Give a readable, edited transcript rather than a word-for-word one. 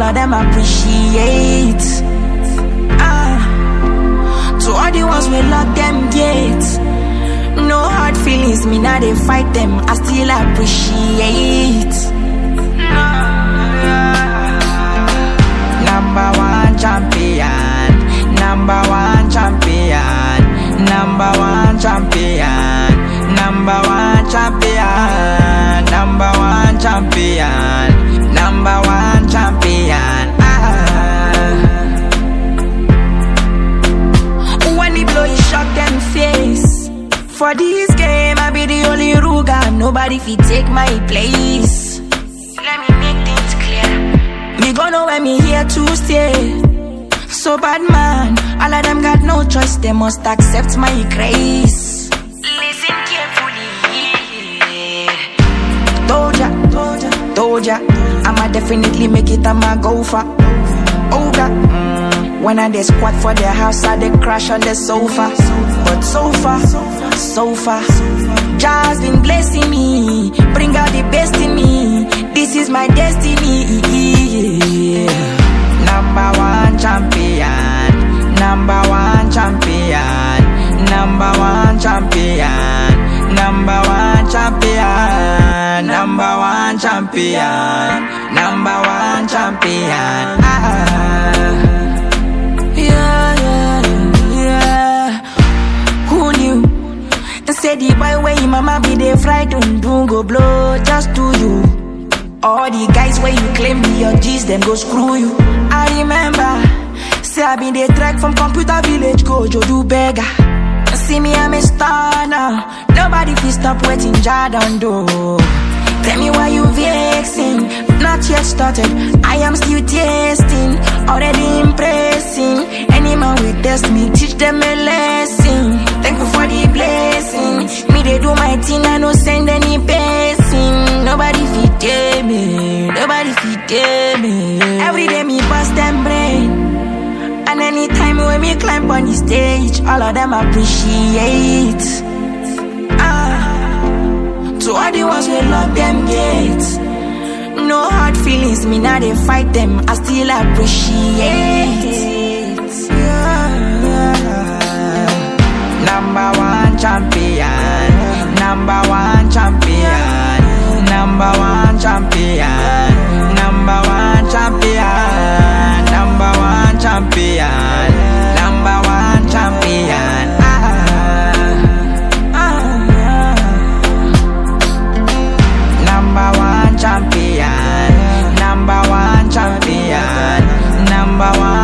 of them appreciate. To all the ones we lock them gates, no hard feelings, me now they fight them, I still appreciate. Number one champion, number one champion, number one champion, number one champion, number one champion, number one champion. When he blow, he shock them face. For this game, I be the only Ruger, nobody fit take my place. Let me make things clear. Me gonna when me here to stay. So bad man, all of them got no choice, they must accept my grace. Listen carefully. Doja, I'ma definitely make it, I'ma go for Oga. When I dey squat for their house, I dey crash on the sofa. But so far, Jah's been blessing me, bring out the best in me. This is my destiny. Number one champion, number one champion, number one champion, number one champion, number one champion, number one champion. Yeah. Who knew? They say the boy where your mama be the fried don't go blow just to you. All the guys where you claim be your G's, them go screw you. I remember, say I been the trek from Computer Village, go do beggar. See me, I'm a star now. Nobody can stop waiting, Jordan do. Tell me why you vexing, not yet started, I am still tasting, already impressing. Any man will test me, teach them a lesson. Thankful for the blessing, me they do my thing, I no send any passing. Nobody fit tell me, nobody fit tell me. Every day me bust them brain, and anytime when me climb on the stage, all of them appreciate. To all the ones we lock them gates, no hard feelings, me now they fight them, I still appreciate. Number one champion, number one champion, number one champion, number one champion, number one champion, number one champion. Number one champion, number one champion, number one